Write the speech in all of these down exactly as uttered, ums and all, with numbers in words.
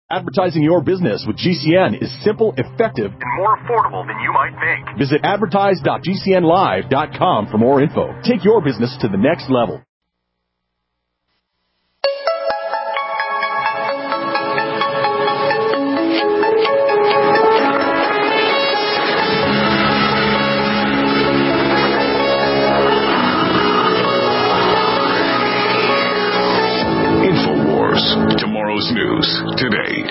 Advertising your business with G C N is simple, effective, and more affordable than you might think. Visit advertise dot g c n live dot com for more info. Take your business to the next level. InfoWars. Tomorrow's news today.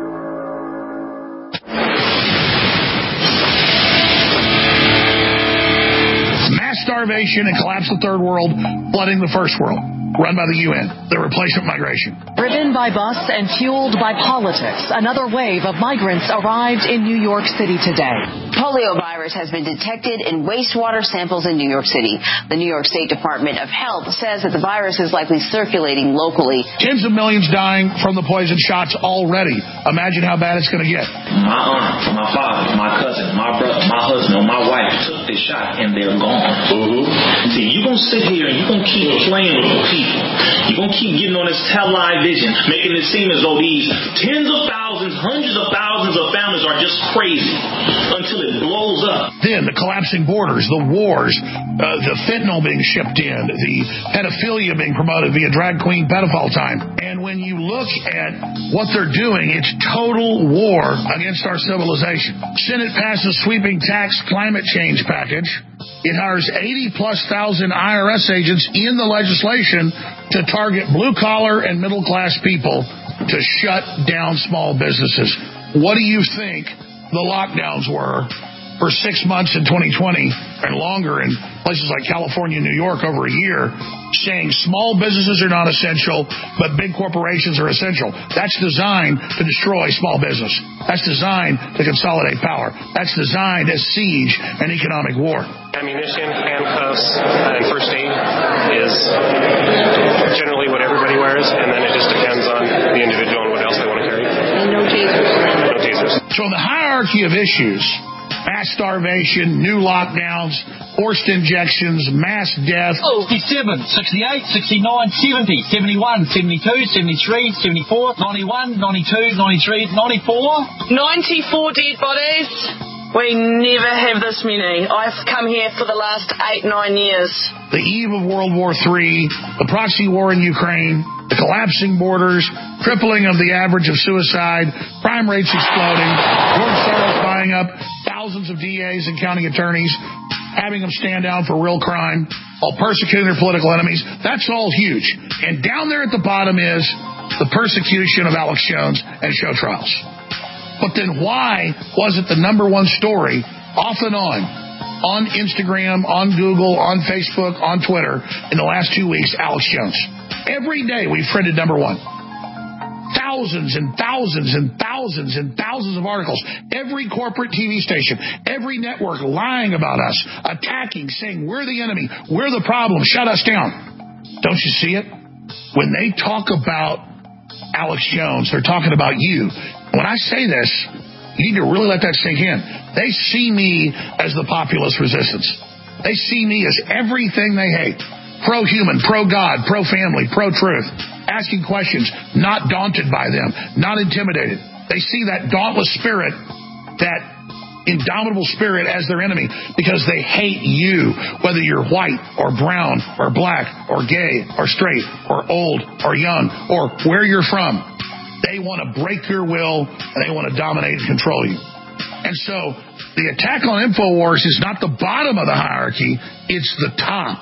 Mass starvation and collapse of the third world, flooding the first world. Run by the U N, the replacement migration. Driven by bus and fueled by politics, another wave of migrants arrived in New York City today. Poliovirus has been detected in wastewater samples in New York City. The New York State Department of Health says that the virus is likely circulating locally. Tens of millions dying from the poison shots already. Imagine how bad it's going to get. My aunt, my father, my cousin, my brother, my husband, my wife took this shot and they're gone. Mm-hmm. See, you're going to sit here and you're going to keep playing with the people. You're going to keep getting on this television, making it seem as though these tens of thousands, hundreds of thousands of families are just crazy until it blows up. Then the collapsing borders, the wars, uh, the fentanyl being shipped in, the pedophilia being promoted via drag queen pedophile time. And when you look at what they're doing, it's total war against our civilization. Senate passes sweeping tax climate change package. It hires eighty plus thousand I R S agents in the legislation to target blue-collar and middle-class people to shut down small businesses. What do you think the lockdowns were for six months in twenty twenty and longer in places like California and New York over a year, saying small businesses are not essential, but big corporations are essential? That's designed to destroy small business. That's designed to consolidate power. That's designed as siege and economic war. Ammunition, handcuffs, and first aid is generally what everybody wears, and then it just depends on the individual and what else they want to carry. And no tasers. No tasers. So in the hierarchy of issues, mass starvation, new lockdowns, forced injections, mass death. sixty-seven, sixty-eight, sixty-nine, seventy, seventy-one, seventy-two, seventy-three, seventy-four, ninety-one, ninety-two, ninety-three, ninety-four. ninety-four dead bodies. We never have this many. I've come here for the last eight, nine years. The eve of World War Three, the proxy war in Ukraine, the collapsing borders, crippling of the average of suicide, crime rates exploding, George Soros buying up thousands of D As and county attorneys, having them stand down for real crime, while persecuting their political enemies. That's all huge. And down there at the bottom is the persecution of Alex Jones and show trials. But then why was it the number one story off and on, on Instagram, on Google, on Facebook, on Twitter in the last two weeks, Alex Jones? Every day we've trended number one. Thousands and thousands and thousands and thousands of articles. Every corporate T V station, every network lying about us, attacking, saying we're the enemy, we're the problem, shut us down. Don't you see it? When they talk about Alex Jones, they're talking about you. When I say this, you need to really let that sink in. They see me as the populist resistance. They see me as everything they hate. Pro-human, pro-God, pro-family, pro-truth. Asking questions, not daunted by them, not intimidated. They see that dauntless spirit, that indomitable spirit as their enemy because they hate you, whether you're white or brown or black or gay or straight or old or young or where you're from. They want to break your will, and they want to dominate and control you. And so the attack on InfoWars is not the bottom of the hierarchy, it's the top.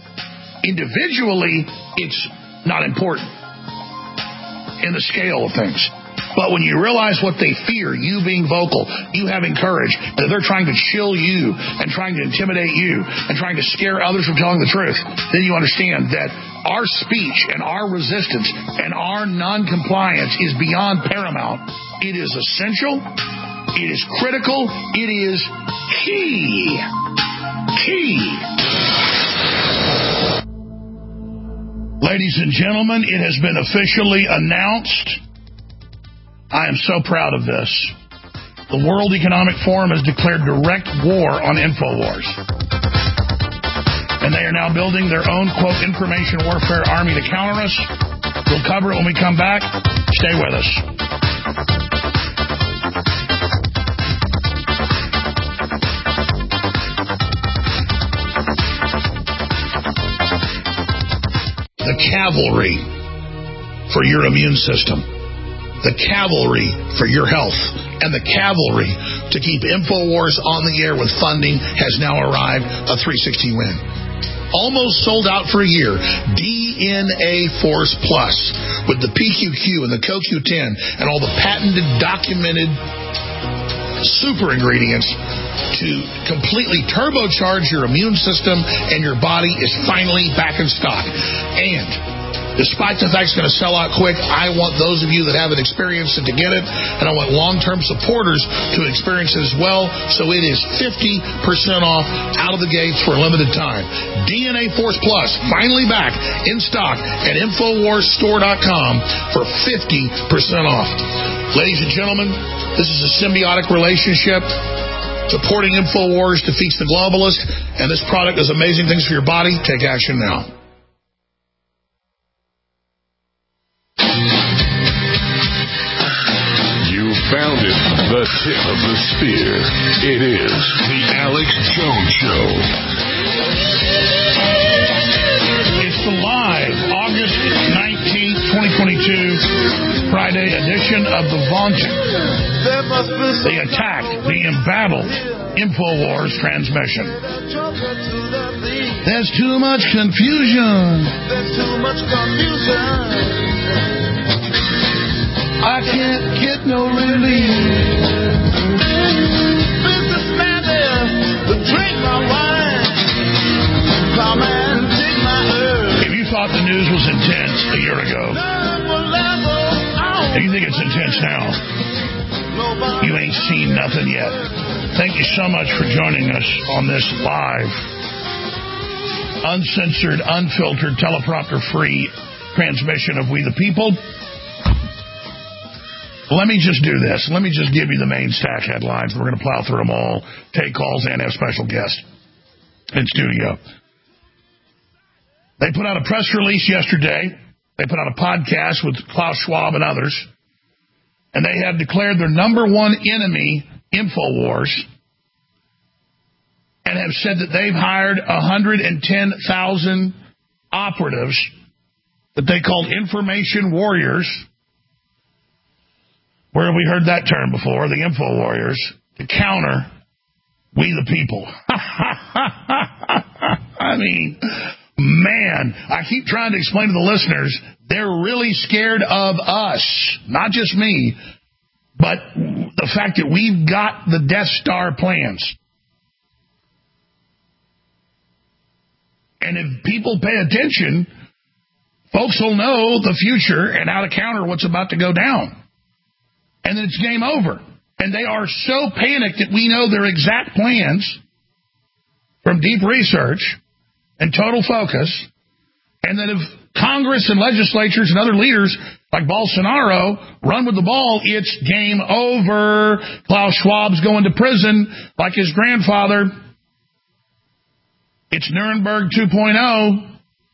Individually, it's not important in the scale of things. But when you realize what they fear, you being vocal, you having courage, that they're trying to chill you and trying to intimidate you and trying to scare others from telling the truth, then you understand that our speech and our resistance and our non-compliance is beyond paramount. It is essential. It is critical. It is key. Key. Ladies and gentlemen, it has been officially announced. I am so proud of this. The World Economic Forum has declared direct war on InfoWars. And they are now building their own, quote, information warfare army to counter us. We'll cover it when we come back. Stay with us. cavalry for your immune system, the cavalry for your health, and the cavalry to keep InfoWars on the air with funding has now arrived, a three sixty win. Almost sold out for a year. D N A Force Plus with the P Q Q and the C O Q ten and all the patented, documented super ingredients to completely turbocharge your immune system, and your body is finally back in stock. And despite the fact it's going to sell out quick, I want those of you that haven't experienced it to get it, and I want long-term supporters to experience it as well. So it is fifty percent off out of the gates for a limited time. D N A Force Plus, finally back in stock at Infowars Store dot com for fifty percent off. Ladies and gentlemen, this is a symbiotic relationship. Supporting InfoWars defeats the globalist, and this product does amazing things for your body. Take action now. You found it, the tip of the spear. It is the Alex Jones Show. It's the live August nineteenth, twenty twenty-two, Friday edition of the Vaunting, the attack, the embattled InfoWars transmission. There's too much confusion. There's too much confusion. I can't get no relief. Businessman there, drink my wine. Come and take my herb. If you thought the news was intense a year ago, and you think it's intense now, you ain't seen nothing yet. Thank you so much for joining us on this live, uncensored, unfiltered, teleprompter-free transmission of We the People. Let me just do this. Let me just give you the main stack headlines. We're going to plow through them all, take calls, and have special guests in studio. They put out a press release yesterday. They put out a podcast with Klaus Schwab and others. And they have declared their number one enemy, InfoWars, and have said that they've hired one hundred ten thousand operatives that they called information warriors. Where have we heard that term before? The Info Warriors, to counter We the People. I mean, man, I keep trying to explain to the listeners, they're really scared of us, not just me, but the fact that we've got the Death Star plans. And if people pay attention, folks will know the future and how to counter what's about to go down. And then it's game over. And they are so panicked that we know their exact plans from deep research and total focus, and that if Congress and legislatures and other leaders like Bolsonaro run with the ball, it's game over. Klaus Schwab's going to prison like his grandfather. It's Nuremberg two point oh.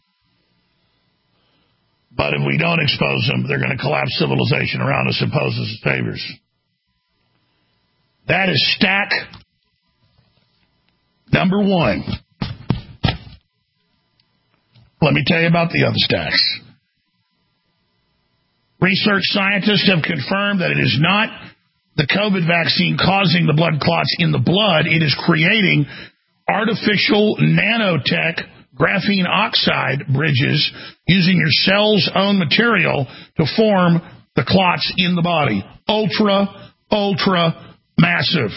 But if we don't expose them, they're going to collapse civilization around us and pose us as saviors. That is stack number one. Let me tell you about the other stacks. Research scientists have confirmed that it is not the COVID vaccine causing the blood clots in the blood. It is creating artificial nanotech graphene oxide bridges using your cell's own material to form the clots in the body. Ultra, ultra massive.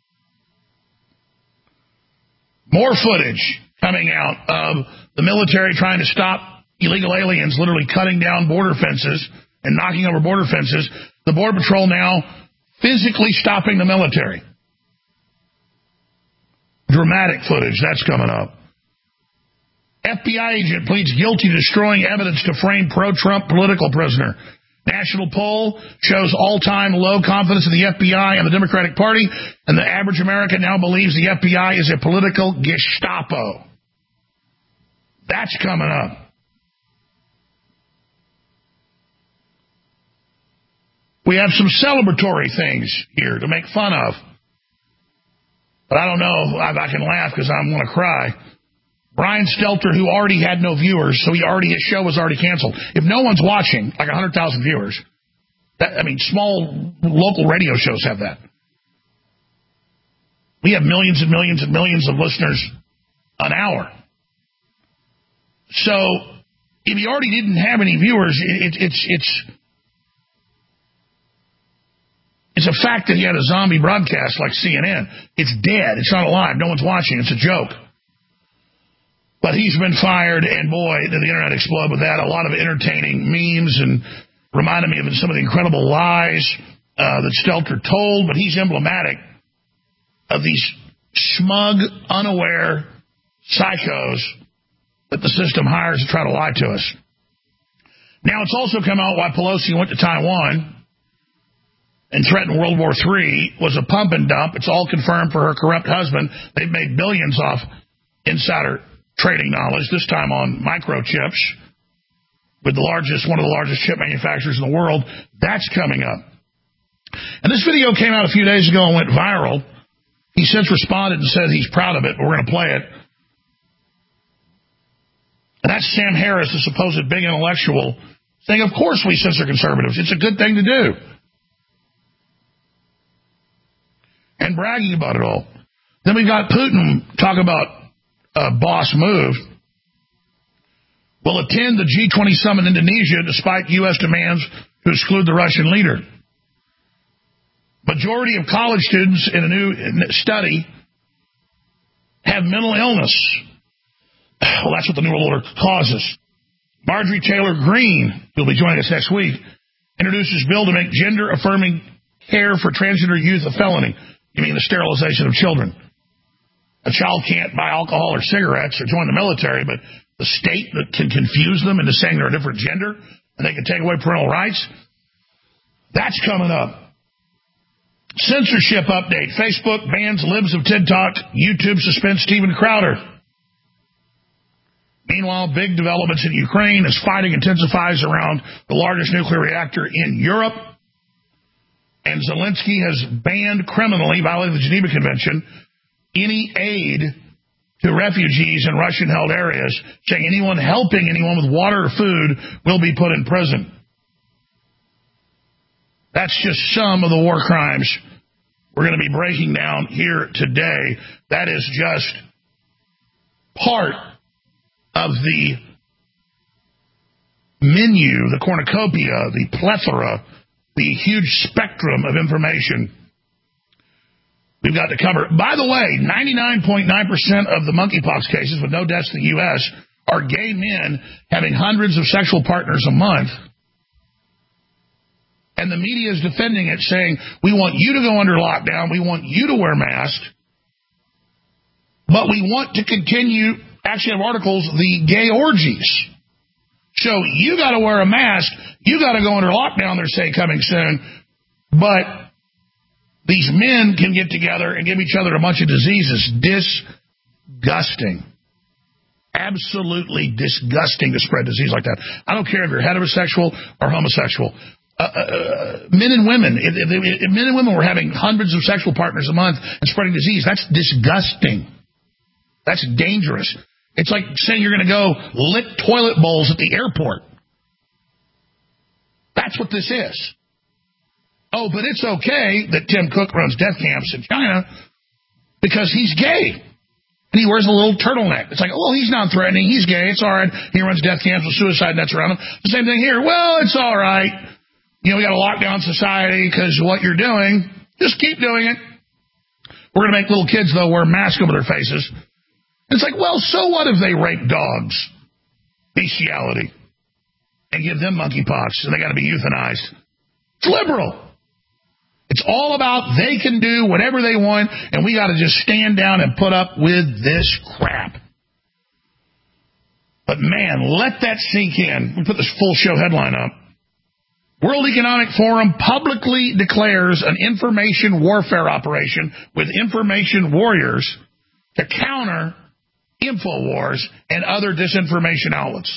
More footage coming out of the military trying to stop illegal aliens, literally cutting down border fences and knocking over border fences. The Border Patrol now physically stopping the military. Dramatic footage, that's coming up. F B I agent pleads guilty to destroying evidence to frame pro-Trump political prisoner. National poll shows all-time low confidence in the F B I and the Democratic Party, and the average American now believes the F B I is a political Gestapo. That's coming up. We have some celebratory things here to make fun of. But I don't know if I can laugh because I'm going to cry. Brian Stelter, who already had no viewers, so he already his show was already canceled. If no one's watching, like one hundred thousand viewers, that, I mean, small local radio shows have that. We have millions and millions and millions of listeners an hour. So if he already didn't have any viewers, it, it, it's it's it's a fact that he had a zombie broadcast like C N N. It's dead. It's not alive. No one's watching. It's a joke. But he's been fired, and boy, did the internet explode with that. A lot of entertaining memes and reminded me of some of the incredible lies uh, that Stelter told, but he's emblematic of these smug, unaware psychos that the system hires to try to lie to us. Now, it's also come out why Pelosi went to Taiwan and threatened World War Three was a pump and dump. It's all confirmed for her corrupt husband. They've made billions off insider trading knowledge, this time on microchips, with the largest, one of the largest chip manufacturers in the world. That's coming up. And this video came out a few days ago and went viral. He since responded and said he's proud of it, but we're going to play it. And that's Sam Harris, the supposed big intellectual, saying, of course we censor conservatives. It's a good thing to do. And bragging about it all. Then we got Putin talk about a boss move. Will attend the G twenty summit in Indonesia despite U S demands to exclude the Russian leader. Majority of college students in a new study have mental illness. Well, that's what the New World Order causes. Marjorie Taylor Greene, who'll be joining us next week, introduces bill to make gender-affirming care for transgender youth a felony. You mean the sterilization of children. A child can't buy alcohol or cigarettes or join the military, but the state that can confuse them into saying they're a different gender and they can take away parental rights, that's coming up. Censorship update. Facebook bans libs of TikTok. YouTube suspends Steven Crowder. Meanwhile, big developments in Ukraine as fighting intensifies around the largest nuclear reactor in Europe. And Zelensky has banned criminally, violating the Geneva Convention, any aid to refugees in Russian-held areas, saying anyone helping anyone with water or food will be put in prison. That's just some of the war crimes we're going to be breaking down here today. That is just part of the menu, the cornucopia, the plethora, the huge spectrum of information we've got to cover. By the way, ninety-nine point nine percent of the monkeypox cases with no deaths in the U S are gay men having hundreds of sexual partners a month. And the media is defending it, saying, we want you to go under lockdown, we want you to wear masks, but we want to continue, actually have articles, the gay orgies. So you got to wear a mask, you got to go under lockdown, they're saying, coming soon, but these men can get together and give each other a bunch of diseases. Disgusting. Absolutely disgusting to spread disease like that. I don't care if you're heterosexual or homosexual. Uh, uh, men and women, if, if, if men and women were having hundreds of sexual partners a month and spreading disease, that's disgusting. That's dangerous. It's like saying you're going to go lick toilet bowls at the airport. That's what this is. Oh, but it's okay that Tim Cook runs death camps in China because he's gay. And he wears a little turtleneck. It's like, well, he's not threatening. He's gay. It's all right. He runs death camps with suicide nets around him. The same thing here. Well, it's all right. You know, we got a lockdown society because what you're doing, just keep doing it. We're going to make little kids, though, wear masks over their faces. And it's like, well, so what if they rape dogs? Bestiality. And give them monkeypox and they got to be euthanized. It's liberal. It's all about they can do whatever they want, and we got to just stand down and put up with this crap. But, man, let that sink in. We put this full show headline up. World Economic Forum publicly declares an information warfare operation with information warriors to counter InfoWars and other disinformation outlets.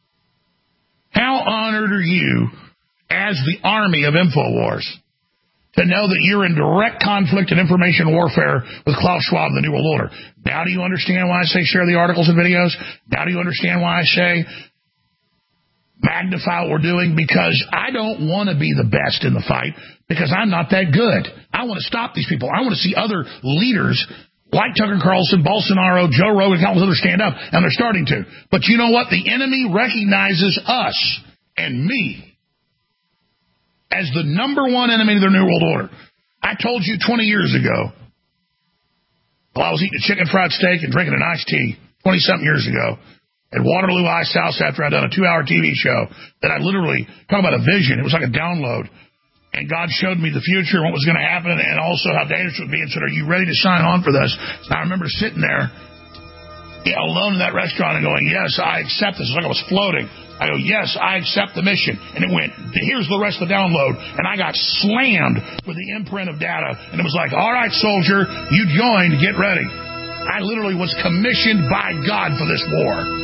How honored are you as the army of InfoWars to know that you're in direct conflict and information warfare with Klaus Schwab and the New World Order. Now do you understand why I say share the articles and videos? Now do you understand why I say magnify what we're doing? Because I don't want to be the best in the fight, because I'm not that good. I want to stop these people. I want to see other leaders like Tucker Carlson, Bolsonaro, Joe Rogan, and all those others stand up, and they're starting to. But you know what? The enemy recognizes us and me as the number one enemy of the New World Order. I told you twenty years ago, while I was eating a chicken fried steak and drinking an iced tea, twenty-something years ago, at Waterloo Ice House after I'd done a two-hour T V show, that I literally, talk about a vision, it was like a download, and God showed me the future and what was going to happen, and also how dangerous it would be, and said, are you ready to sign on for this? And I remember sitting there, you know, alone in that restaurant and going, yes, I accept this. It's like I was floating. I go, yes, I accept the mission. And it went, here's the rest of the download. And I got slammed with the imprint of data. And it was like, all right, soldier, you joined, get ready. I literally was commissioned by God for this war.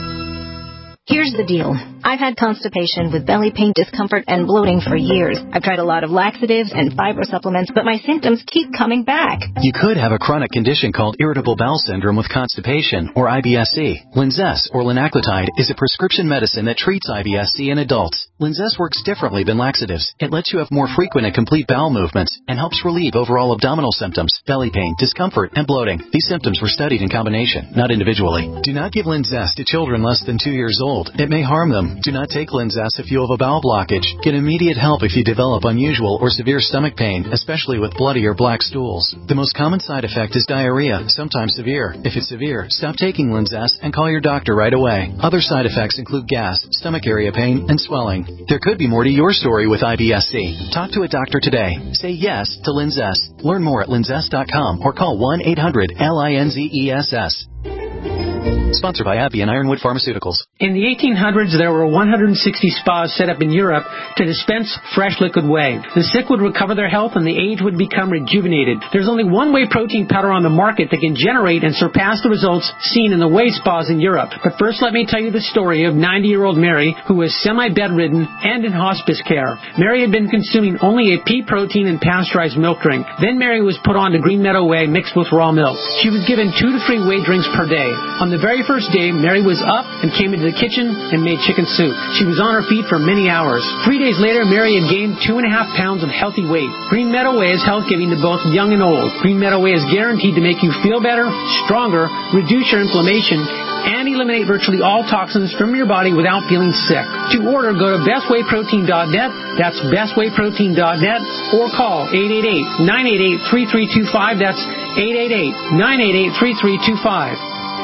Here's the deal. I've had constipation with belly pain, discomfort, and bloating for years. I've tried a lot of laxatives and fiber supplements, but my symptoms keep coming back. You could have a chronic condition called irritable bowel syndrome with constipation, or I B S C. Linzess, or linaclotide, is a prescription medicine that treats I B S C in adults. Linzess works differently than laxatives. It lets you have more frequent and complete bowel movements and helps relieve overall abdominal symptoms, belly pain, discomfort, and bloating. These symptoms were studied in combination, not individually. Do not give Linzess to children less than two years old. It may harm them. Do not take Linzess if you have a bowel blockage. Get immediate help if you develop unusual or severe stomach pain, especially with bloody or black stools. The most common side effect is diarrhea, sometimes severe. If it's severe, stop taking Linzess and call your doctor right away. Other side effects include gas, stomach area pain, and swelling. There could be more to your story with I B S C. Talk to a doctor today. Say yes to Linzess. Learn more at linzess dot com or call one eight hundred L I N Z E S S. Sponsored by AbbVie and Ironwood Pharmaceuticals. In the eighteen hundreds, there were one hundred sixty spas set up in Europe to dispense fresh liquid whey. The sick would recover their health and the aged would become rejuvenated. There's only one whey protein powder on the market that can generate and surpass the results seen in the whey spas in Europe. But first, let me tell you the story of ninety-year-old Mary, who was semi-bedridden and in hospice care. Mary had been consuming only a pea protein and pasteurized milk drink. Then Mary was put on to Green Meadow Whey mixed with raw milk. She was given two to three whey drinks per day. On the very first day, Mary was up and came into the kitchen and made chicken soup. She was on her feet for many hours. Three days later, Mary had gained two and a half pounds of healthy weight. Green Meadow Whey is health-giving to both young and old. Green Meadow Whey is guaranteed to make you feel better, stronger, reduce your inflammation, and eliminate virtually all toxins from your body without feeling sick. To order, go to best whey protein dot net. That's best whey protein dot net, or call eight eight eight, nine eight eight, three three two five. That's eight eight eight, nine eight eight, three three two five.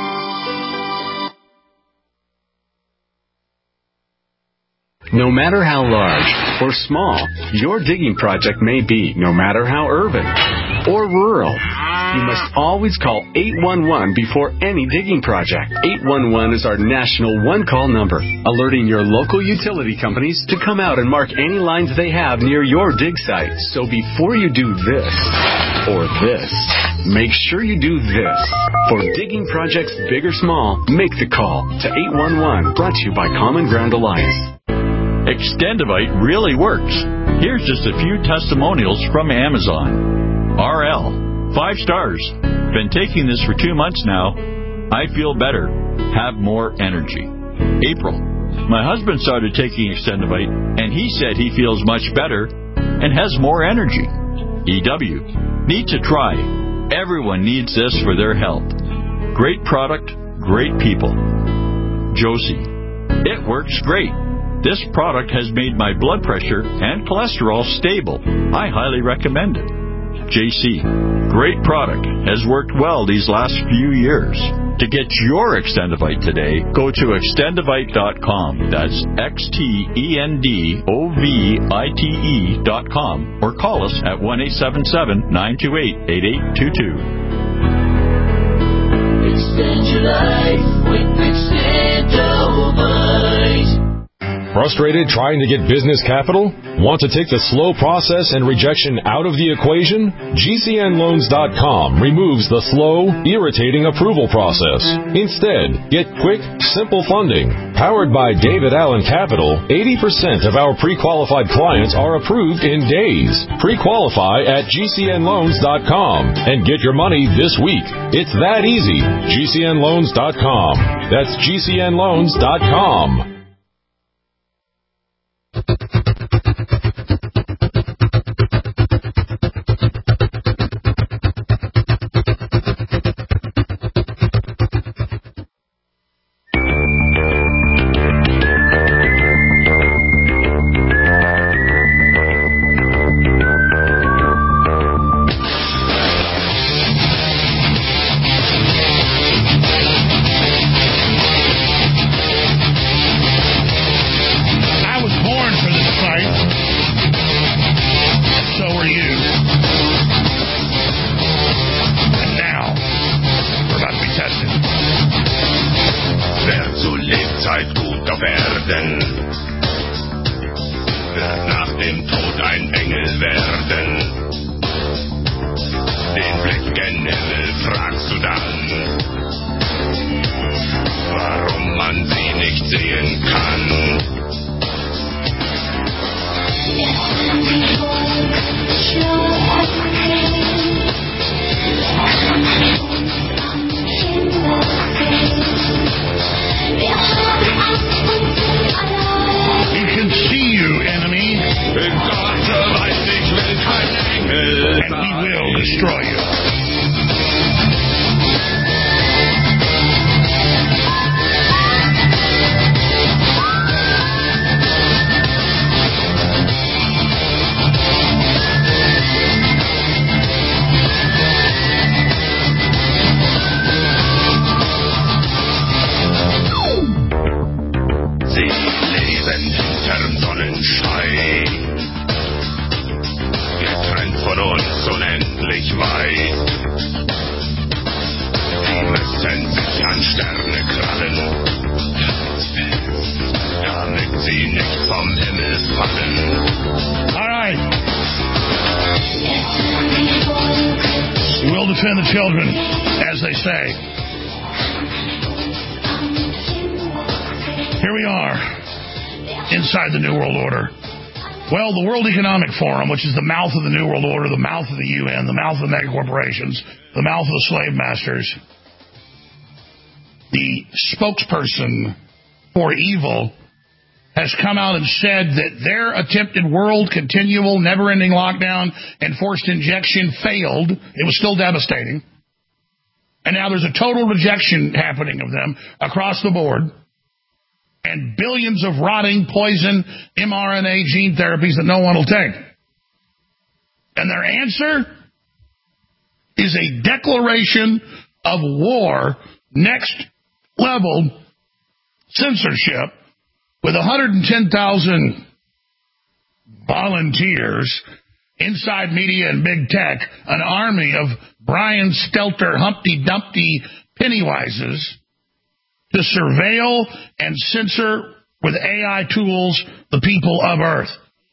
No matter how large or small your digging project may be, no matter how urban or rural, you must always call eight one one before any digging project. eight one one is our national one-call number, alerting your local utility companies to come out and mark any lines they have near your dig site. So before you do this or this, make sure you do this. For digging projects big or small, make the call to eight one one, brought to you by Common Ground Alliance. Extendivite really works. Here's just a few testimonials from Amazon. R L, five stars. Been taking this for two months now. I feel better. Have more energy. April, my husband started taking Extendivite, and he said he feels much better and has more energy. E W, need to try. Everyone needs this for their health. Great product, great people. Josie, it works great. This product has made my blood pressure and cholesterol stable. I highly recommend it. J C, great product. Has worked well these last few years. To get your Extendivite today, go to extendivite dot com. That's X T E N D O V I T E dot com. Or call us at one eight seven seven, nine two eight, eight eight two two. Extend your life with Extendivite. Frustrated trying to get business capital? Want to take the slow process and rejection out of the equation? G C N loans dot com removes the slow, irritating approval process. Instead, get quick, simple funding. Powered by David Allen Capital, eighty percent of our pre-qualified clients are approved in days. Pre-qualify at G C N loans dot com and get your money this week. It's that easy. G C N loans dot com. That's G C N loans dot com. The New World Order. Well, the World Economic Forum, which is the mouth of the New World Order, the mouth of the U N, the mouth of the megacorporations, the mouth of the slave masters, the spokesperson for evil has come out and said that their attempted world continual, never-ending lockdown and forced injection failed. It was still devastating. And now there's a total rejection happening of them across the board. And billions of rotting, poison, mRNA gene therapies that no one will take. And their answer is a declaration of war, next level censorship, with one hundred ten thousand volunteers inside media and big tech, an army of Brian Stelter, Humpty Dumpty Pennywises, to surveil and censor with A I tools the people of Earth.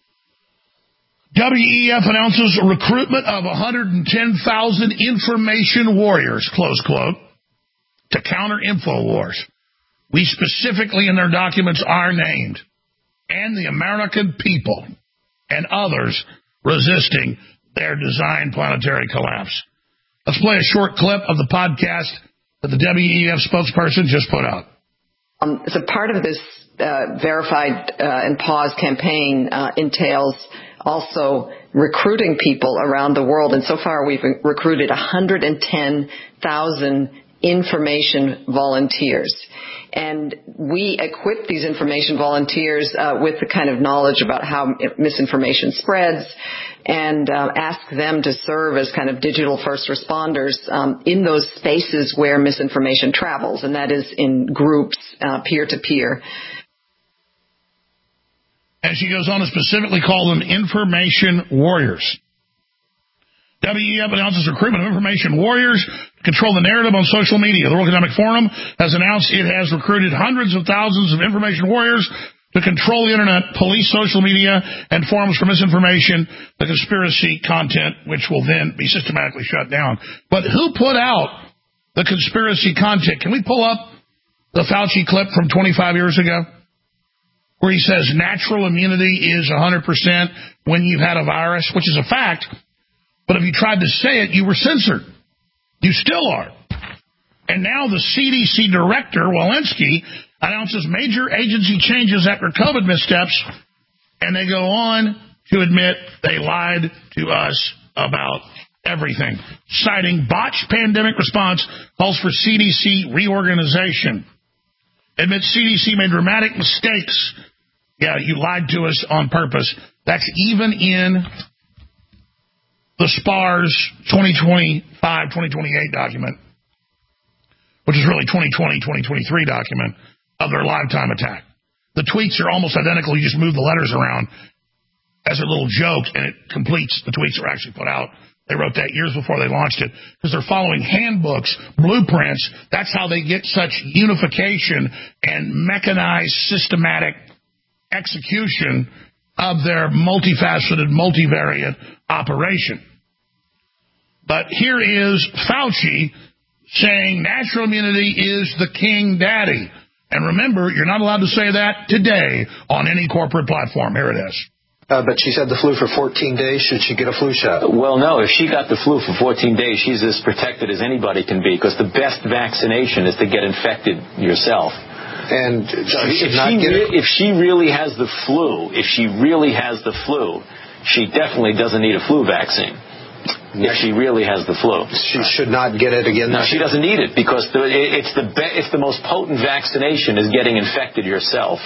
W E F announces a recruitment of one hundred ten thousand information warriors, close quote, to counter InfoWars. We specifically in their documents are named, and the American people and others resisting their designed planetary collapse. Let's play a short clip of the podcast that the W E F spokesperson just put out. Um, so part of this uh, verified uh, and pause campaign uh, entails also recruiting people around the world. And so far we've recruited one hundred ten thousand information volunteers. And we equip these information volunteers uh, with the kind of knowledge about how misinformation spreads, and uh, ask them to serve as kind of digital first responders um, in those spaces where misinformation travels, and that is in groups, uh, peer-to-peer. And she goes on to specifically call them information warriors. W E F announces recruitment of information warriors to control the narrative on social media. The World Economic Forum has announced it has recruited hundreds of thousands of information warriors to control the internet, police social media, and forums for misinformation, the conspiracy content, which will then be systematically shut down. But who put out the conspiracy content? Can we pull up the Fauci clip from twenty-five years ago, where he says natural immunity is one hundred percent when you've had a virus, which is a fact, but if you tried to say it, you were censored. You still are. And now the C D C director, Walensky, announces major agency changes after COVID missteps, and they go on to admit they lied to us about everything, citing botched pandemic response, calls for C D C reorganization. Admits C D C made dramatic mistakes. Yeah, you lied to us on purpose. That's even in the SPARS twenty twenty-five twenty twenty-eight document, which is really twenty twenty twenty twenty-three document of their lifetime attack. The tweets are almost identical. You just move the letters around as a little joke, and it completes. The tweets are actually put out. They wrote that years before they launched it because they're following handbooks, blueprints. That's how they get such unification and mechanized systematic execution of their multifaceted, multivariate operation. But here is Fauci saying natural immunity is the king daddy. And remember, you're not allowed to say that today on any corporate platform. Here it is. Uh, but she's had the flu for fourteen days. Should she get a flu shot? Well, no. If she got the flu for fourteen days, she's as protected as anybody can be, because the best vaccination is to get infected yourself. And so she if, she re- if she really has the flu, if she really has the flu, she definitely doesn't need a flu vaccine. If she really has the flu, she should not get it again. No, she doesn't need it, because the, it's the be- it's the most potent vaccination is getting infected yourself.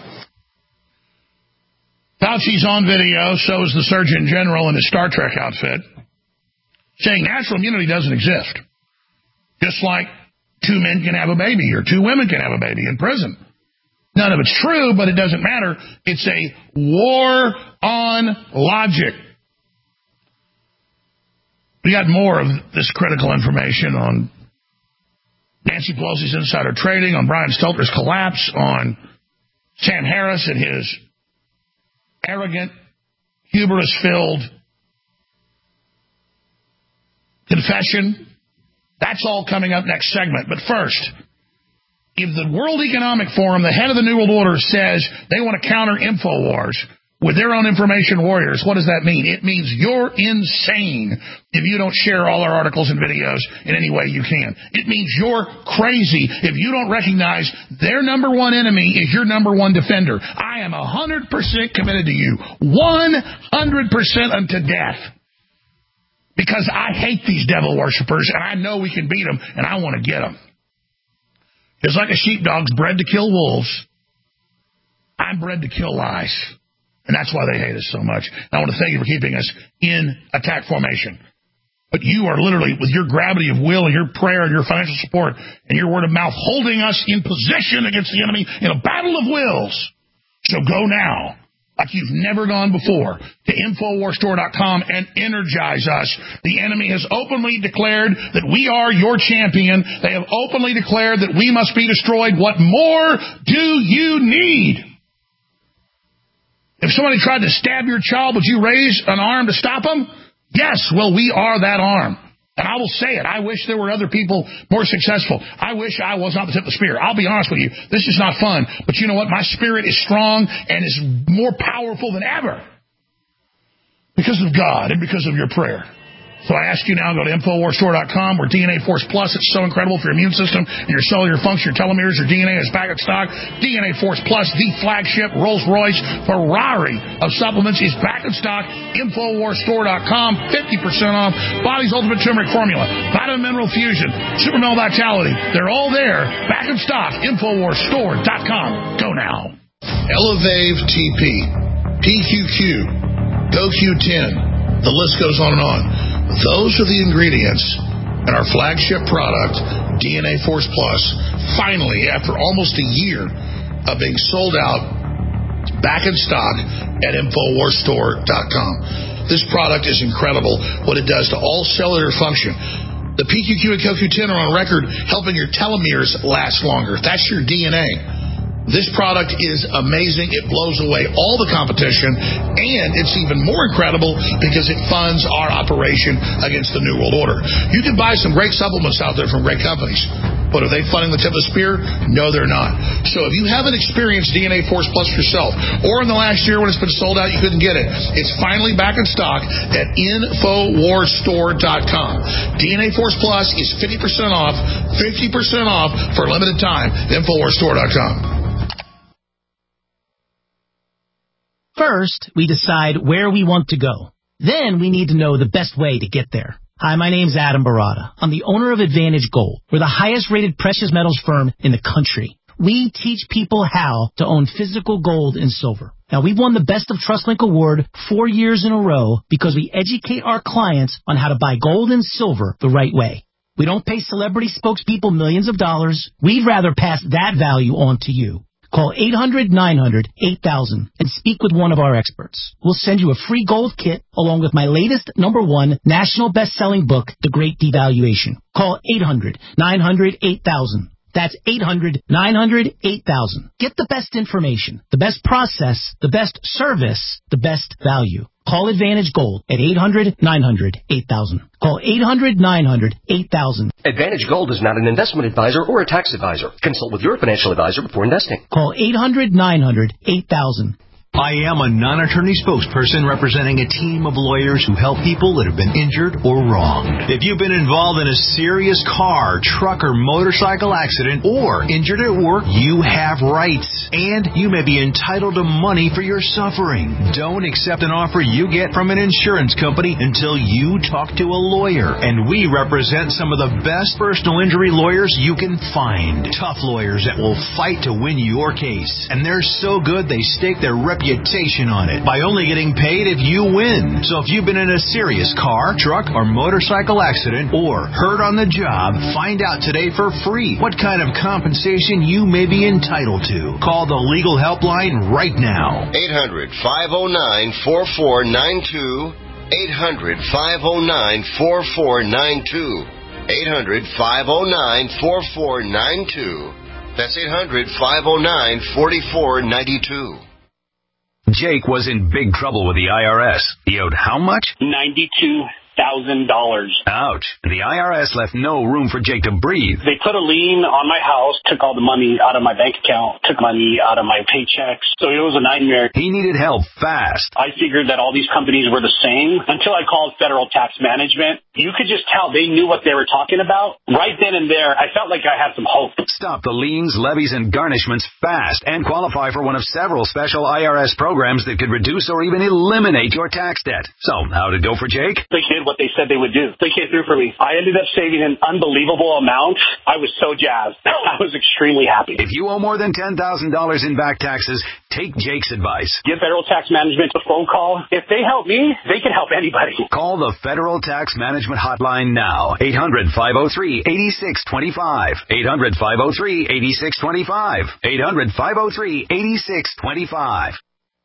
Fauci's on video, so is the Surgeon General in his Star Trek outfit, saying natural immunity doesn't exist. Just like two men can have a baby or two women can have a baby in prison. None of it's true, but it doesn't matter. It's a war on logic. We got more of this critical information on Nancy Pelosi's insider trading, on Brian Stelter's collapse, on Sam Harris and his arrogant, hubris-filled confession. That's all coming up next segment. But first, if the World Economic Forum, the head of the New World Order, says they want to counter InfoWars with their own information warriors, what does that mean? It means you're insane if you don't share all our articles and videos in any way you can. It means you're crazy if you don't recognize their number one enemy is your number one defender. I am one hundred percent committed to you, one hundred percent unto death, because I hate these devil worshippers, and I know we can beat them, and I want to get them. Just like a sheepdog's bred to kill wolves, I'm bred to kill lies. And that's why they hate us so much. And I want to thank you for keeping us in attack formation. But you are literally, with your gravity of will and your prayer and your financial support and your word of mouth, holding us in position against the enemy in a battle of wills. So go now, like you've never gone before, to Infowars Store dot com and energize us. The enemy has openly declared that we are your champion. They have openly declared that we must be destroyed. What more do you need? If somebody tried to stab your child, would you raise an arm to stop them? Yes, well, we are that arm. And I will say it. I wish there were other people more successful. I wish I was not the tip of the spear. I'll be honest with you. This is not fun. But you know what? My spirit is strong and is more powerful than ever because of God and because of your prayer. So I ask you now, go to Infowars Store dot com, where D N A Force Plus, it's so incredible for your immune system and your cellular function, your telomeres, your D N A is back in stock. D N A Force Plus, the flagship Rolls-Royce Ferrari of supplements, is back in stock. Infowars Store dot com, fifty percent off. Body's Ultimate Turmeric Formula, Vitamin Mineral Fusion, Super Male Vitality. They're all there, back in stock. Infowars Store dot com. Go now. Elevave T P, P Q Q, Go Q ten. The list goes on and on. Those are the ingredients in our flagship product, D N A Force Plus. Finally, after almost a year of being sold out, back in stock at Infowars Store dot com. This product is incredible, what it does to all cellular function. The P Q Q and Q Q ten are on record helping your telomeres last longer. That's your D N A. This product is amazing. It blows away all the competition, and it's even more incredible because it funds our operation against the New World Order. You can buy some great supplements out there from great companies, but are they funding the tip of the spear? No, they're not. So if you haven't experienced D N A Force Plus yourself, or in the last year when it's been sold out, you couldn't get it, it's finally back in stock at Infowars Store dot com. D N A Force Plus is fifty percent off, fifty percent off for a limited time at Infowars Store dot com. First, we decide where we want to go. Then we need to know the best way to get there. Hi, my name's Adam Barada. I'm the owner of Advantage Gold. We're the highest-rated precious metals firm in the country. We teach people how to own physical gold and silver. Now, we've won the Best of TrustLink Award four years in a row because we educate our clients on how to buy gold and silver the right way. We don't pay celebrity spokespeople millions of dollars. We'd rather pass that value on to you. Call eight hundred, nine hundred, eight thousand and speak with one of our experts. We'll send you a free gold kit along with my latest number one national best-selling book, The Great Devaluation. Call eight hundred, nine hundred, eight thousand. That's eight hundred, nine hundred, eight thousand. Get the best information, the best process, the best service, the best value. Call Advantage Gold at eight hundred, nine hundred, eight thousand. Call eight hundred, nine hundred, eight thousand. Advantage Gold is not an investment advisor or a tax advisor. Consult with your financial advisor before investing. Call eight hundred, nine hundred, eight thousand. I am a non-attorney spokesperson representing a team of lawyers who help people that have been injured or wronged. If you've been involved in a serious car, truck, or motorcycle accident or injured at work, you have rights, and you may be entitled to money for your suffering. Don't accept an offer you get from an insurance company until you talk to a lawyer, and we represent some of the best personal injury lawyers you can find. Tough lawyers that will fight to win your case, and they're so good they stake their reputation reputation on it by only getting paid if you win. So if you've been in a serious car, truck, or motorcycle accident or hurt on the job, find out today for free what kind of compensation you may be entitled to. Call the legal helpline right now. eight hundred, five oh nine, four four nine two. eight hundred, five oh nine, four four nine two. eight hundred, five oh nine, four four nine two. That's eight hundred, five oh nine, four four nine two. Jake was in big trouble with the I R S. He owed how much? ninety-two thousand dollars. Ouch. The I R S left no room for Jake to breathe. They put a lien on my house, took all the money out of my bank account, took money out of my paychecks. So it was a nightmare. He needed help fast. I figured that all these companies were the same until I called Federal Tax Management. You could just tell they knew what they were talking about. Right then and there, I felt like I had some hope. Stop the liens, levies, and garnishments fast and qualify for one of several special I R S programs that could reduce or even eliminate your tax debt. So, how'd it go for Jake? They did what they said they would do. They came through for me. I ended up saving an unbelievable amount. I was so jazzed. I was extremely happy. If you owe more than ten thousand dollars in back taxes, take Jake's advice. Give Federal Tax Management a phone call. If they help me, they can help anybody. Call the Federal Tax Management Hotline now. eight hundred, five oh three, eight six two five. eight hundred, five oh three, eight six two five. eight hundred, five oh three, eight six two five.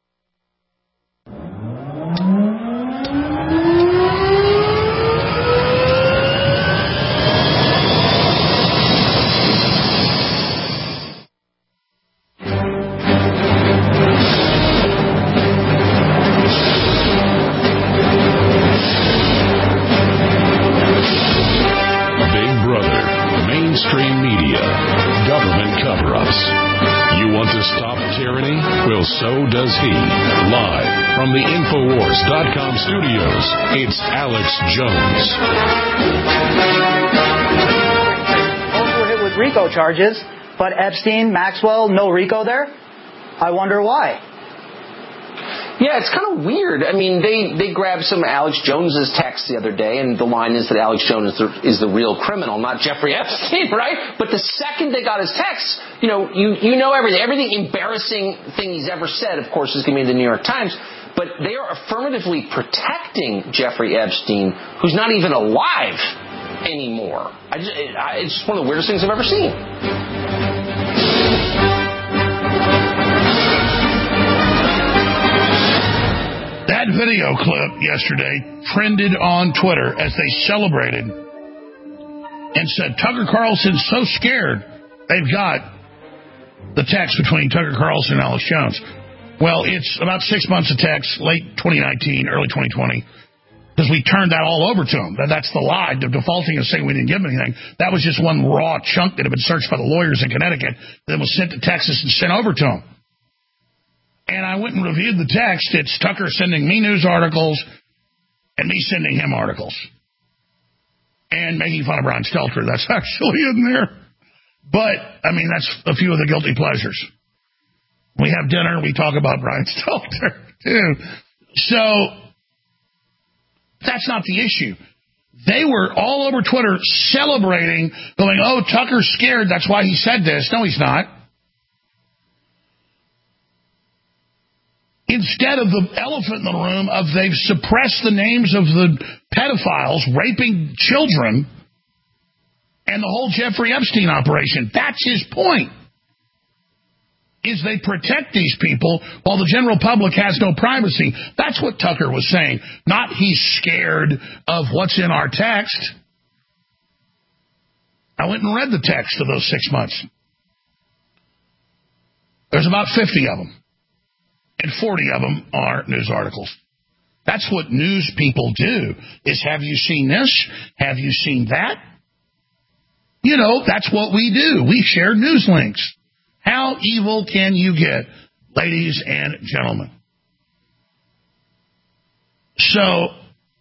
Mainstream media, government cover-ups. You want to stop tyranny? Well, so does he. Live from the Infowars dot com studios, it's Alex Jones. Both were hit with RICO charges, but Epstein, Maxwell, no RICO there? I wonder why. Yeah, it's kind of weird. I mean, they, they grabbed some Alex Jones's text the other day, and the line is that Alex Jones is the, is the real criminal, not Jeffrey Epstein, right? But the second they got his text, you know, you, you know everything. Everything embarrassing thing he's ever said, of course, is going to be in the New York Times. But they are affirmatively protecting Jeffrey Epstein, who's not even alive anymore. I just, it, I, it's just one of the weirdest things I've ever seen. That video clip yesterday trended on Twitter as they celebrated and said Tucker Carlson's so scared they've got the text between Tucker Carlson and Alex Jones. Well, it's about six months of text, late twenty nineteen, early twenty twenty, because we turned that all over to them. That's the lie. The defaulting and saying we didn't give them anything. That was just one raw chunk that had been searched by the lawyers in Connecticut, then was sent to Texas and sent over to them. And I went and reviewed the text. It's Tucker sending me news articles and me sending him articles. And making fun of Brian Stelter. That's actually in there. But, I mean, that's a few of the guilty pleasures. We have dinner and we talk about Brian Stelter, too. So, that's not the issue. They were all over Twitter celebrating, going, oh, Tucker's scared, that's why he said this. No, he's not. Instead of the elephant in the room of they've suppressed the names of the pedophiles raping children and the whole Jeffrey Epstein operation. That's his point, is they protect these people while the general public has no privacy. That's what Tucker was saying, not he's scared of what's in our text. I went and read the text of those six months. There's about fifty of them, and forty of them are news articles. That's what news people do, is have you seen this? Have you seen that? You know, that's what we do. We share news links. How evil can you get, ladies and gentlemen? So,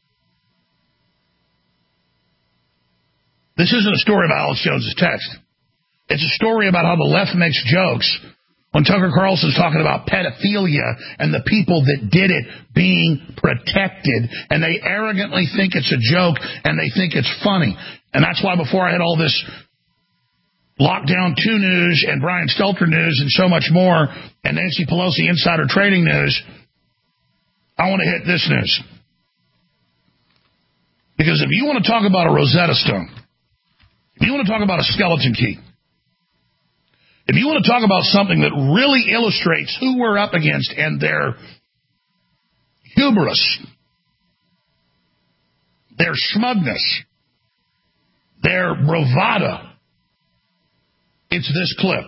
this isn't a story about Alex Jones' text. It's a story about how the left makes jokes when Tucker Carlson's talking about pedophilia and the people that did it being protected, and they arrogantly think it's a joke and they think it's funny. And that's why before I had all this Lockdown two news and Brian Stelter news and so much more, and Nancy Pelosi insider trading news, I want to hit this news. Because if you want to talk about a Rosetta Stone, if you want to talk about a skeleton key, if you want to talk about something that really illustrates who we're up against and their hubris, their smugness, their bravado, it's this clip.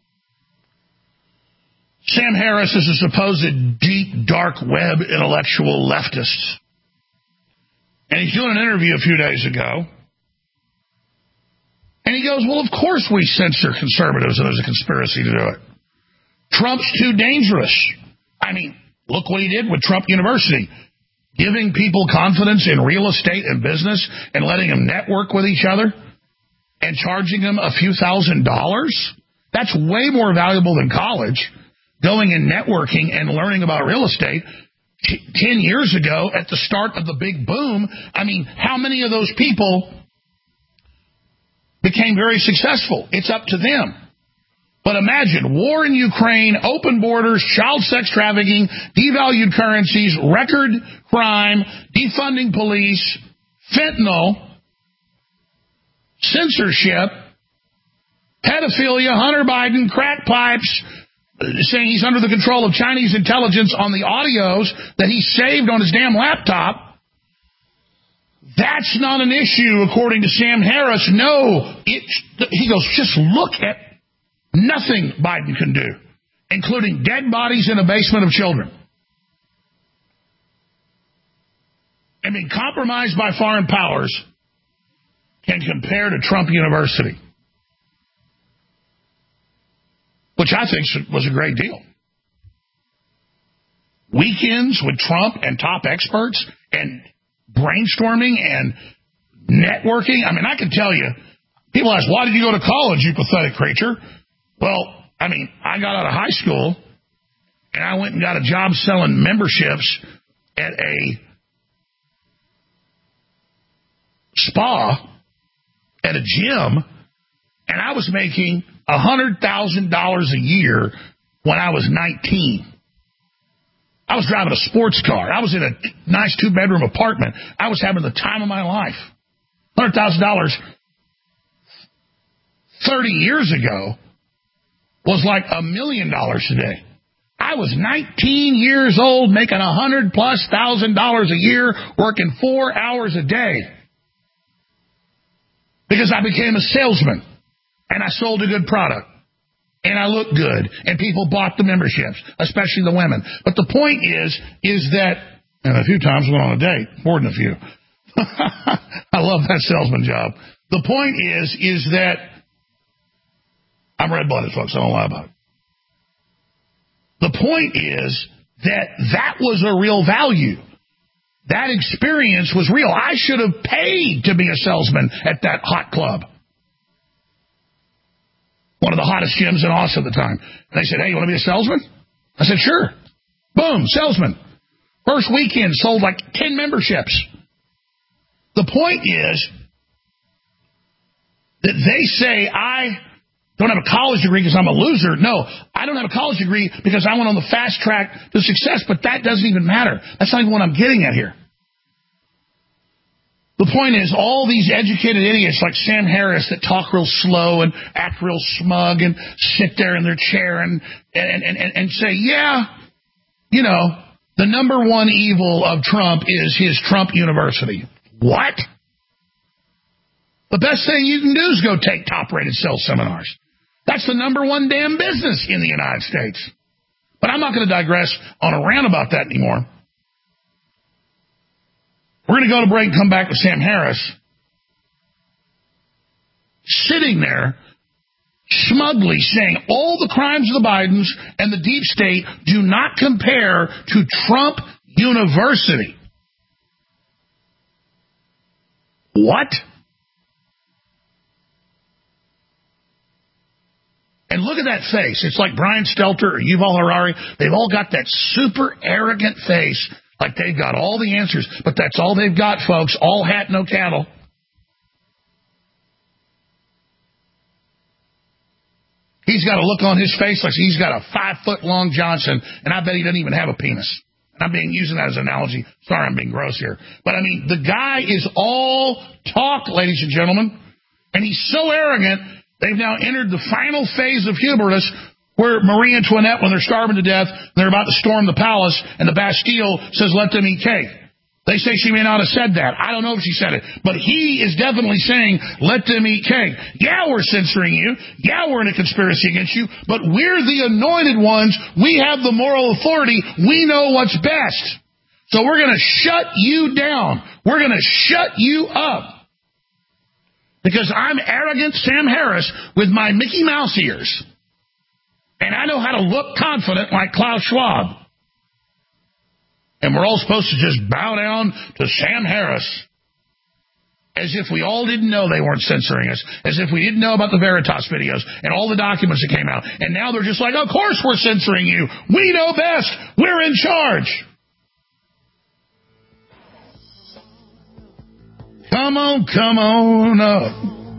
Sam Harris is a supposed deep, dark web intellectual leftist. And he's doing an interview a few days ago. And he goes, well, of course we censor conservatives and there's a conspiracy to do it. Trump's too dangerous. I mean, look what he did with Trump University. Giving people confidence in real estate and business and letting them network with each other and charging them a few thousand dollars. That's way more valuable than college. Going and networking and learning about real estate. Ten years ago, at the start of the big boom, I mean, how many of those people became very successful? It's up to them. But imagine war in Ukraine, open borders, child sex trafficking, devalued currencies, record crime, defunding police, fentanyl, censorship, pedophilia, Hunter Biden, crack pipes, saying he's under the control of Chinese intelligence on the audios that he saved on his damn laptop. That's not an issue, according to Sam Harris. No, it, he goes, just look at nothing Biden can do, including dead bodies in a basement of children. I mean, compromised by foreign powers can compare to Trump University, which I think was a great deal. Weekends with Trump and top experts and brainstorming and networking. I mean, I can tell you, people ask, why did you go to college, you pathetic creature? Well, I mean, I got out of high school and I went and got a job selling memberships at a spa, at a gym, and I was making one hundred thousand dollars a year when I was nineteen. I was driving a sports car. I was in a nice two-bedroom apartment. I was having the time of my life. one hundred thousand dollars thirty years ago was like a million dollars today. I was nineteen years old, making one hundred plus thousand dollars a year, working four hours a day. Because I became a salesman, and I sold a good product. and I looked good, and people bought the memberships, especially the women. But the point is, is that, and a few times I went on a date, more than a few. I love that salesman job. The point is, is that I'm red-blooded, folks. I don't lie about it. The point is that that was a real value. That experience was real. I should have paid to be a salesman at that hot club. One of the hottest gyms in Austin at the time. And they said, hey, you want to be a salesman? I said, sure. Boom, salesman. First weekend, sold like ten memberships. The point is that they say I don't have a college degree because I'm a loser. No, I don't have a college degree because I went on the fast track to success, but that doesn't even matter. That's not even what I'm getting at here. The point is, all these educated idiots like Sam Harris that talk real slow and act real smug and sit there in their chair and and, and, and, and say, yeah, you know, the number one evil of Trump is his Trump University. What? The best thing you can do is go take top-rated sales seminars. That's the number one damn business in the United States. But I'm not going to digress on a rant about that anymore. We're going to go to break and come back with Sam Harris sitting there smugly saying all the crimes of the Bidens and the deep state do not compare to Trump University. What? And look at that face. It's like Brian Stelter or Yuval Harari. They've all got that super arrogant face, like they've got all the answers. But that's all they've got, folks. All hat, no cattle. He's got a look on his face like he's got a five-foot-long Johnson, and I bet he doesn't even have a penis. I'm being using that as an analogy. Sorry, I'm being gross here. But, I mean, the guy is all talk, ladies and gentlemen. And he's so arrogant, they've now entered the final phase of hubris where Marie Antoinette, when they're starving to death, they're about to storm the palace, and the Bastille says, let them eat cake. They say she may not have said that. I don't know if she said it. But he is definitely saying, let them eat cake. Yeah, we're censoring you. Yeah, we're in a conspiracy against you. But we're the anointed ones. We have the moral authority. We know what's best. So we're going to shut you down. We're going to shut you up. Because I'm arrogant Sam Harris with my Mickey Mouse ears. And I know how to look confident like Klaus Schwab. And we're all supposed to just bow down to Sam Harris. As if we all didn't know they weren't censoring us. As if we didn't know about the Veritas videos and all the documents that came out. And now they're just like, of course we're censoring you. We know best. We're in charge. Come on, come on up.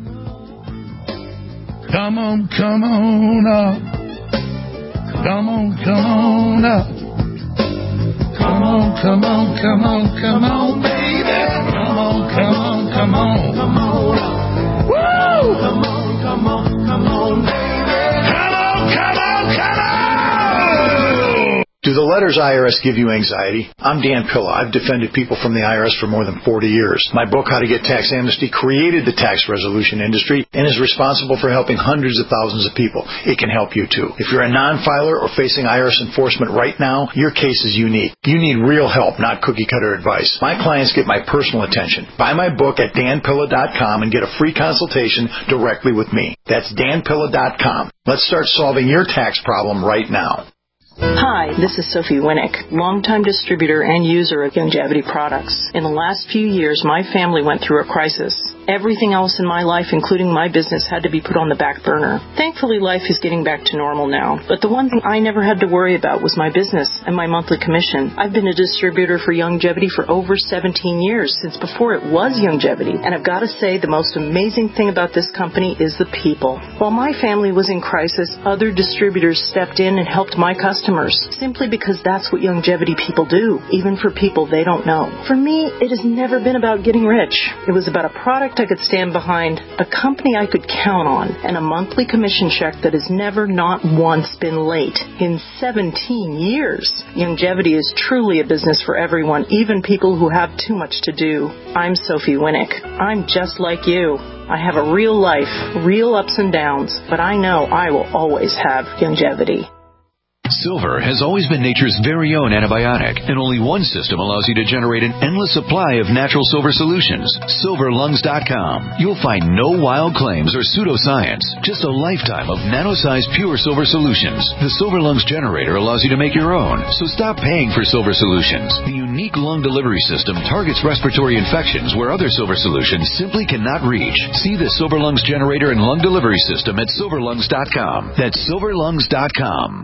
Come on, come on up. Come on, come on up. Come on, come on, come on, come on, baby. Come on, come on, come on. Come on. Woo! Come on, come on, come on, baby. Come on, come on, come on! Do the letters I R S give you anxiety? I'm Dan Pilla. I've defended people from the I R S for more than forty years. My book, How to Get Tax Amnesty, created the tax resolution industry and is responsible for helping hundreds of thousands of people. It can help you too. If you're a non-filer or facing I R S enforcement right now, your case is unique. You need real help, not cookie-cutter advice. My clients get my personal attention. Buy my book at dan pilla dot com and get a free consultation directly with me. That's dan pilla dot com. Let's start solving your tax problem right now. Hi, this is Sophie Winnick, longtime distributor and user of Youngevity products. In the last few years, my family went through a crisis. Everything else in my life, including my business, had to be put on the back burner. Thankfully, life is getting back to normal now. But the one thing I never had to worry about was my business and my monthly commission. I've been a distributor for Youngevity for over seventeen years, since before it was Youngevity. And I've got to say, the most amazing thing about this company is the people. While my family was in crisis, other distributors stepped in and helped my customers, simply because that's what Youngevity people do, even for people they don't know. For me, it has never been about getting rich. It was about a product I could stand behind, a company I could count on, and a monthly commission check that has never not once been late. In seventeen years, Youngevity is truly a business for everyone, even people who have too much to do. I'm Sophie Winnick. I'm just like you. I have a real life, real ups and downs, but I know I will always have longevity. Silver has always been nature's very own antibiotic, and only one system allows you to generate an endless supply of natural silver solutions. silver lungs dot com. You'll find no wild claims or pseudoscience, just a lifetime of nano-sized pure silver solutions. The Silver Lungs generator allows you to make your own, so stop paying for silver solutions. The unique lung delivery system targets respiratory infections where other silver solutions simply cannot reach. See the Silver Lungs generator and lung delivery system at silver lungs dot com. That's silver lungs dot com.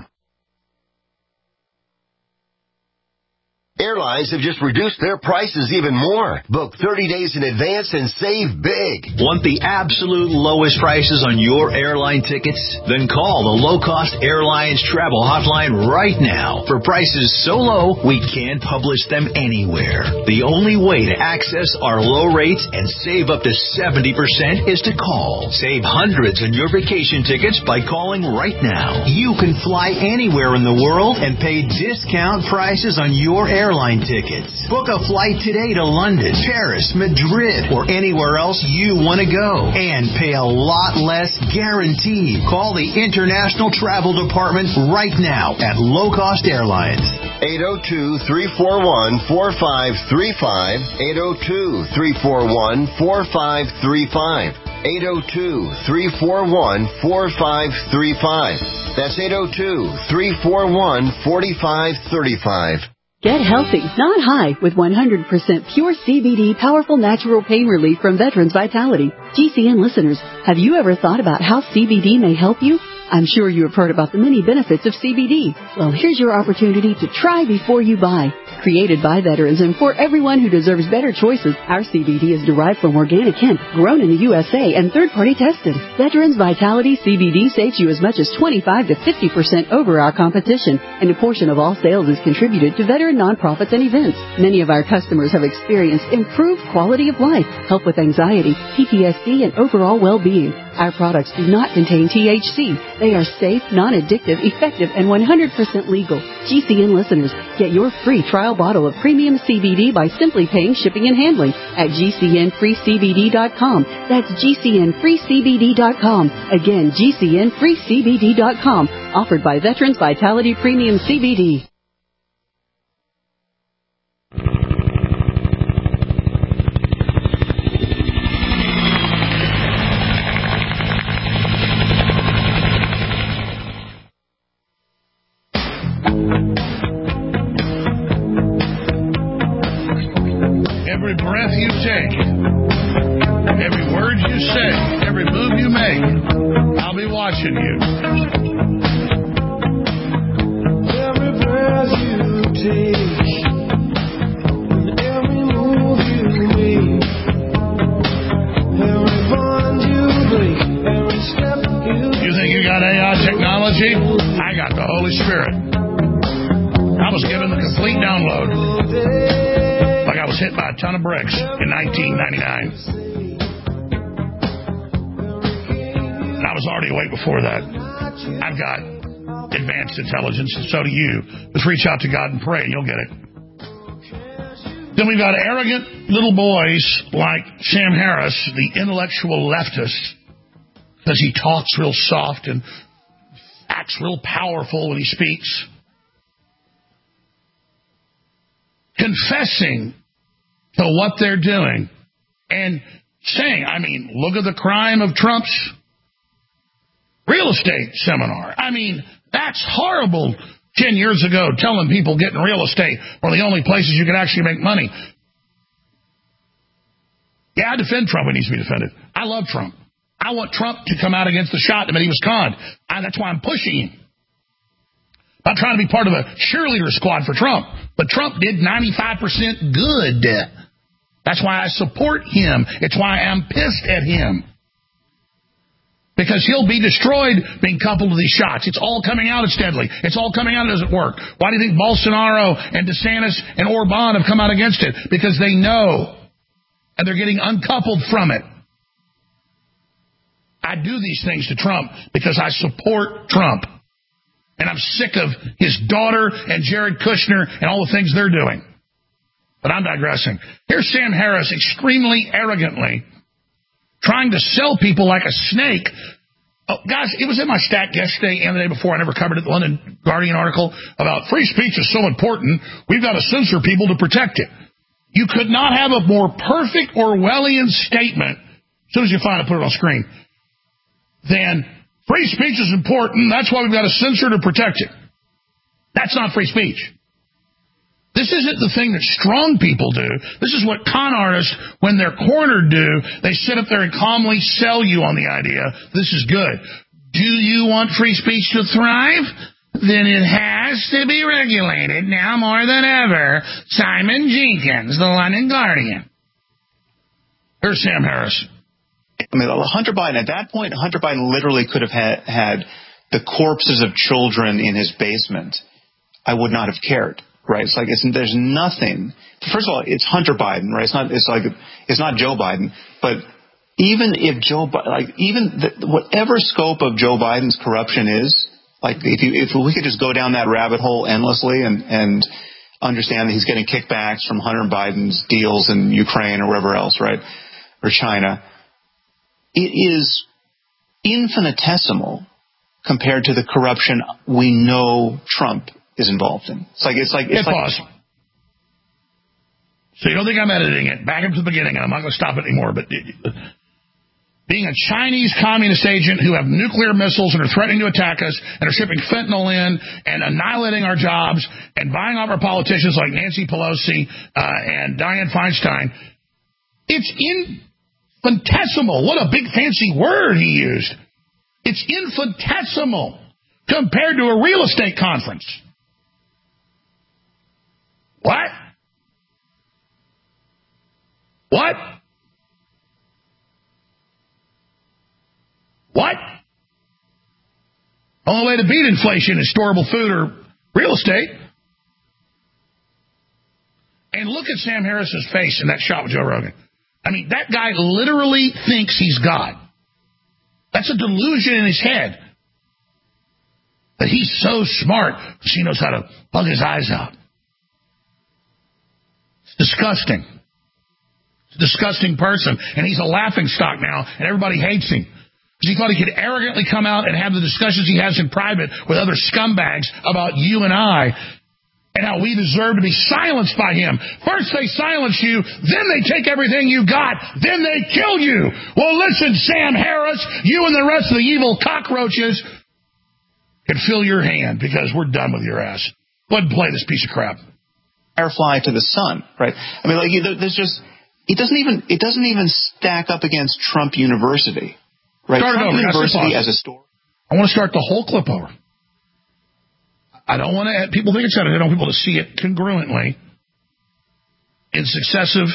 Airlines have just reduced their prices even more. Book thirty days in advance and save big. Want the absolute lowest prices on your airline tickets? Then call the Low Cost Airlines Travel Hotline right now for prices so low we can't publish them anywhere. The only way to access our low rates and save up to seventy percent is to call. Save hundreds on your vacation tickets by calling right now. You can fly anywhere in the world and pay discount prices on your airline airline tickets. Book a flight today to London, Paris, Madrid, or anywhere else you want to go and pay a lot less guaranteed. Call the International Travel Department right now at Low Cost Airlines. eight oh two, three four one, four five three five, eight oh two, three four one, four five three five, eight oh two, three four one, four five three five. That's eight oh two, three four one, four five three five. Get healthy, not high, with one hundred percent pure C B D powerful natural pain relief from Veterans Vitality. G C N listeners, have you ever thought about how C B D may help you? I'm sure you have heard about the many benefits of C B D. Well, here's your opportunity to try before you buy. Created by veterans and for everyone who deserves better choices, our C B D is derived from organic hemp, grown in the U S A, and third-party tested. Veterans Vitality C B D saves you as much as twenty-five to fifty percent over our competition, and a portion of all sales is contributed to veteran nonprofits and events. Many of our customers have experienced improved quality of life, help with anxiety, P T S D, and overall well-being. Our products do not contain T H C. They are safe, non-addictive, effective, and one hundred percent legal. G C N listeners, get your free trial bottle of premium C B D by simply paying shipping and handling at G C N free C B D dot com. That's G C N free C B D dot com. Again, G C N free C B D dot com. Offered by Veterans Vitality Premium C B D. Every breath you take, every word you say, every move you make, I'll be watching you. Every breath you take, every move you make, every bond you break, every step you take. You think you got A I technology? I got the Holy Spirit. I was given the complete download. Like I was hit by a ton of bricks in nineteen ninety-nine. And I was already awake before that. I've got advanced intelligence, and so do you. Just reach out to God and pray, and you'll get it. Then we've got arrogant little boys like Sam Harris, the intellectual leftist, because he talks real soft and acts real powerful when he speaks. Confessing to what they're doing and saying, I mean, look at the crime of Trump's real estate seminar. I mean, that's horrible. Ten years ago, telling people getting real estate were the only places you could actually make money. Yeah, I defend Trump when he needs to be defended. I love Trump. I want Trump to come out against the shot that he was conned. And that's why I'm pushing him. I'm not trying to be part of a cheerleader squad for Trump. But Trump did ninety-five percent good. That's why I support him. It's why I'm pissed at him. Because he'll be destroyed being coupled to these shots. It's all coming out steadily. It's all coming out. It doesn't work. Why do you think Bolsonaro and DeSantis and Orban have come out against it? Because they know. And they're getting uncoupled from it. I do these things to Trump because I support Trump. And I'm sick of his daughter and Jared Kushner and all the things they're doing. But I'm digressing. Here's Sam Harris extremely arrogantly trying to sell people like a snake. Oh, guys, it was in my stack yesterday and the day before. I never covered it. The London Guardian article about free speech is so important, we've got to censor people to protect it. You could not have a more perfect Orwellian statement, as soon as you find it, put it on screen, than free speech is important, that's why we've got to censor to protect it. That's not free speech. This isn't the thing that strong people do. This is what con artists, when they're cornered, do. They sit up there and calmly sell you on the idea, this is good. Do you want free speech to thrive? Then it has to be regulated now more than ever. Simon Jenkins, the London Guardian. Here's Sam Harris. I mean, Hunter Biden, at that point, Hunter Biden literally could have had, had the corpses of children in his basement. I would not have cared. Right, it's like it's, there's nothing. First of all, it's Hunter Biden, right? It's not. It's like it's not Joe Biden. But even if Joe, like even the, whatever scope of Joe Biden's corruption is, like if you if we could just go down that rabbit hole endlessly and and understand that he's getting kickbacks from Hunter Biden's deals in Ukraine or wherever else, right, or China, it is infinitesimal compared to the corruption we know Trump is involved in. It's like it's like it's Hit like pause. So you don't think I'm editing it? Back up to the beginning, and I'm not going to stop it anymore. But being a Chinese communist agent who have nuclear missiles and are threatening to attack us and are shipping fentanyl in and annihilating our jobs and buying off our politicians like Nancy Pelosi uh, and Dianne Feinstein, it's infinitesimal. What a big fancy word he used. It's infinitesimal compared to a real estate conference. What? What? What? Only way to beat inflation is storable food or real estate. And look at Sam Harris's face in that shot with Joe Rogan. I mean, that guy literally thinks he's God. That's a delusion in his head. That he's so smart because he knows how to bug his eyes out. It's disgusting. It's a disgusting person. And he's a laughingstock now, and everybody hates him. Because he thought he could arrogantly come out and have the discussions he has in private with other scumbags about you and I, and how we deserve to be silenced by him. First they silence you, then they take everything you got, then they kill you. Well, listen, Sam Harris, you and the rest of the evil cockroaches can fill your hand because we're done with your ass. Go ahead and play this piece of crap. Firefly to the sun, right? I mean, like there's just it doesn't even it doesn't even stack up against Trump University, right? Start Trump over. University as a story. I want to start the whole clip over. I don't want to. People think it's edited. I don't want people to see it congruently in successive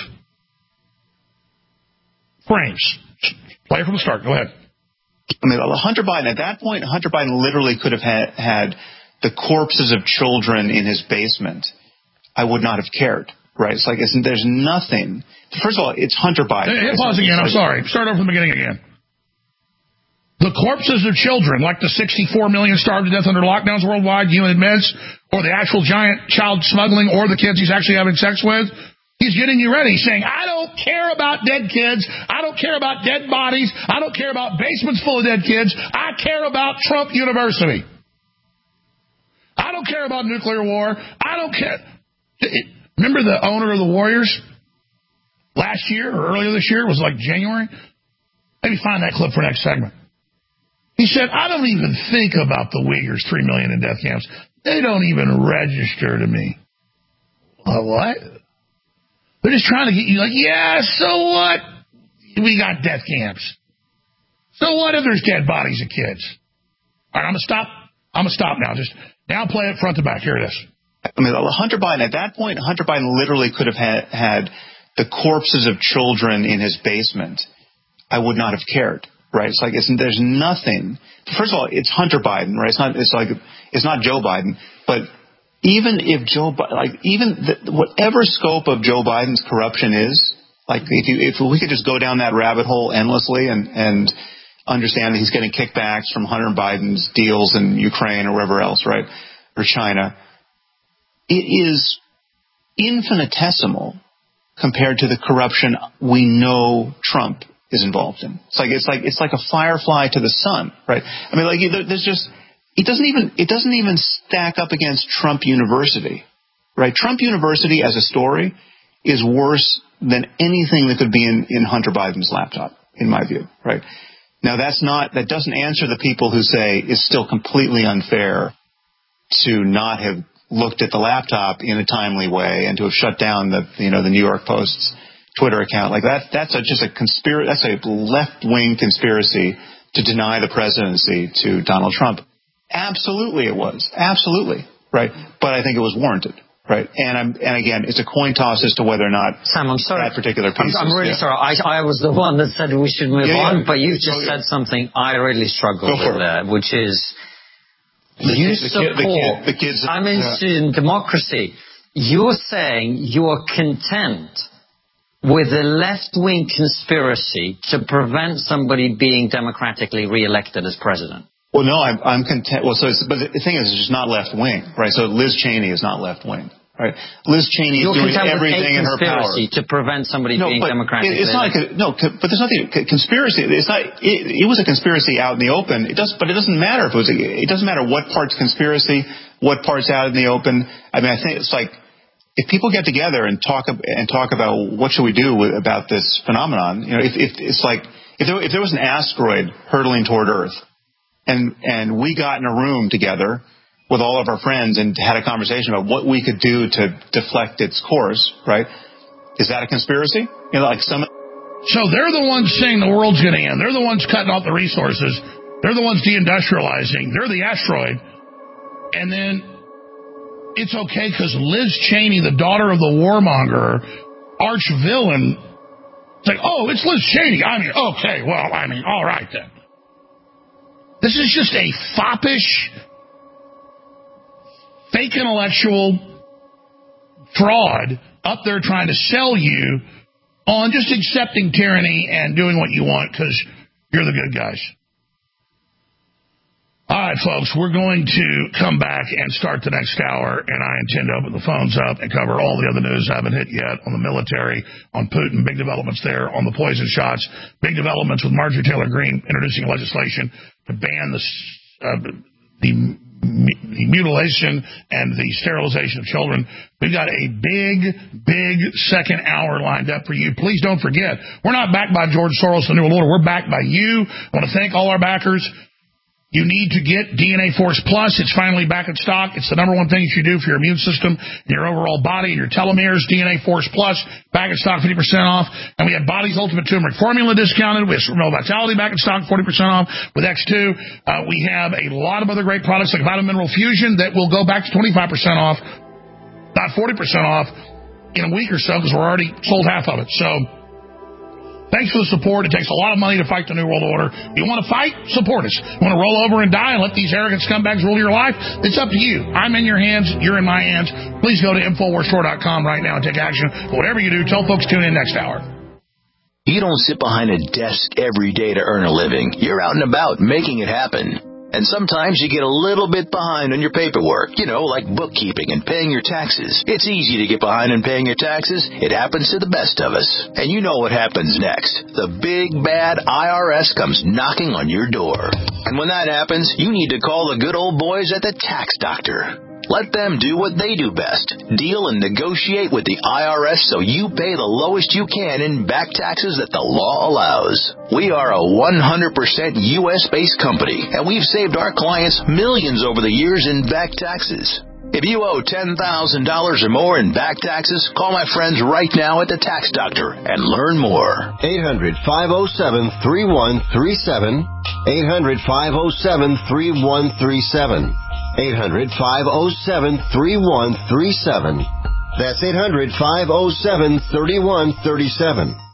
frames. Play it from the start. Go ahead. I mean, Hunter Biden, at that point, Hunter Biden literally could have had, had the corpses of children in his basement. I would not have cared, right? It's like it's, there's nothing. First of all, it's Hunter Biden. Hey, pause again. I'm sorry. Start over from the beginning again. The corpses of children, like the sixty-four million starved to death under lockdowns worldwide, you admits, or the actual giant child smuggling, or the kids he's actually having sex with, he's getting you ready, saying, I don't care about dead kids. I don't care about dead bodies. I don't care about basements full of dead kids. I care about Trump University. I don't care about nuclear war. I don't care. Remember the owner of the Warriors last year or earlier this year? It was like January. Maybe find that clip for next segment. He said, I don't even think about the Uyghurs, three million in death camps. They don't even register to me. Uh, what? They're just trying to get you like, yeah, so what? We got death camps. So what if there's dead bodies of kids? All right, I'm going to stop. I'm going to stop now. Just now play it front to back. Here it is. I mean, Hunter Biden, at that point, Hunter Biden literally could have had, had the corpses of children in his basement. I would not have cared. Right, it's like it's, there's nothing. First of all, it's Hunter Biden, right? It's not. It's like it's not Joe Biden. But even if Joe, like even the, whatever scope of Joe Biden's corruption is, like if you if we could just go down that rabbit hole endlessly and and understand that he's getting kickbacks from Hunter Biden's deals in Ukraine or wherever else, right, or China, it is infinitesimal compared to the corruption we know Trump is involved in. It's like it's like it's like a firefly to the sun, right? I mean, like there's just it doesn't even it doesn't even stack up against Trump University, right? Trump University as a story is worse than anything that could be in, in Hunter Biden's laptop, in my view, right? Now that's not that doesn't answer the people who say it's still completely unfair to not have looked at the laptop in a timely way and to have shut down the you know the New York Post's Twitter account. Like that that's a, just a conspiracy. That's a left-wing conspiracy to deny the presidency to Donald Trump. Absolutely, it was absolutely right, but I think it was warranted. Right, and I'm, and again, it's a coin toss as to whether or not Sam, I'm sorry. that particular piece. I'm, I'm really is, sorry. I, I was the one that said we should move yeah, on, yeah. but you just oh, yeah. said something I really struggled with there, which is the, you the support. Kid, the kid, the kids, I'm interested yeah. in democracy. You're saying you're content with a left-wing conspiracy to prevent somebody being democratically re-elected as president. Well, no, I'm, I'm content. Well, so it's, but the thing is, it's just not left wing, right? So Liz Cheney is not left wing, right? Liz Cheney is You're doing everything in her power to prevent somebody no, being but democratically it, it's not a, no, but there's nothing conspiracy. It's not. It, it was a conspiracy out in the open. It does, but it doesn't matter if it was. A, it doesn't matter what part's conspiracy, what part's out in the open. I mean, I think it's like if people get together and talk and talk about what should we do with, about this phenomenon. You know, if, if it's like if there, if there was an asteroid hurtling toward Earth. And and we got in a room together with all of our friends and had a conversation about what we could do to deflect its course, right? Is that a conspiracy? You know, like some. So they're the ones saying the world's going to end. They're the ones cutting off the resources. They're the ones deindustrializing. They're the asteroid. And then it's okay because Liz Cheney, the daughter of the warmonger, arch villain, it's like, oh, it's Liz Cheney. I mean, okay, well, I mean, all right then. This is just a foppish, fake intellectual fraud up there trying to sell you on just accepting tyranny and doing what you want because you're the good guys. All right, folks, we're going to come back and start the next hour, and I intend to open the phones up and cover all the other news I haven't hit yet on the military, on Putin, big developments there, on the poison shots, big developments with Marjorie Taylor Greene introducing legislation to ban the, uh, the, the mutilation and the sterilization of children. We've got a big, big second hour lined up for you. Please don't forget, we're not backed by George Soros, the New World Order. We're backed by you. I want to thank all our backers. You need to get D N A Force Plus. It's finally back in stock. It's the number one thing you should do for your immune system and your overall body and your telomeres. D N A Force Plus, back in stock, fifty percent off. And we have Body's Ultimate Turmeric Formula discounted. We have Remote Vitality back in stock, forty percent off with X two. Uh, we have a lot of other great products like Vitamin Mineral Fusion that will go back to twenty-five percent off, not forty percent off, in a week or so because we're already sold half of it. So thanks for the support. It takes a lot of money to fight the New World Order. You want to fight? Support us. You want to roll over and die and let these arrogant scumbags rule your life? It's up to you. I'm in your hands. You're in my hands. Please go to Infowars Store dot com right now and take action. But whatever you do, tell folks tune in next hour. You don't sit behind a desk every day to earn a living. You're out and about making it happen. And sometimes you get a little bit behind on your paperwork, you know, like bookkeeping and paying your taxes. It's easy to get behind on paying your taxes. It happens to the best of us. And you know what happens next. The big, bad I R S comes knocking on your door. And when that happens, you need to call the good old boys at the Tax Doctor. Let them do what they do best. Deal and negotiate with the I R S so you pay the lowest you can in back taxes that the law allows. We are a one hundred percent U S-based company, and we've saved our clients millions over the years in back taxes. If you owe ten thousand dollars or more in back taxes, call my friends right now at the Tax Doctor and learn more. eight hundred, five oh seven, three one three seven. eight hundred, five oh seven, three one three seven. eight hundred, five oh seven, three one three seven. That's eight hundred, five oh seven, three one three seven.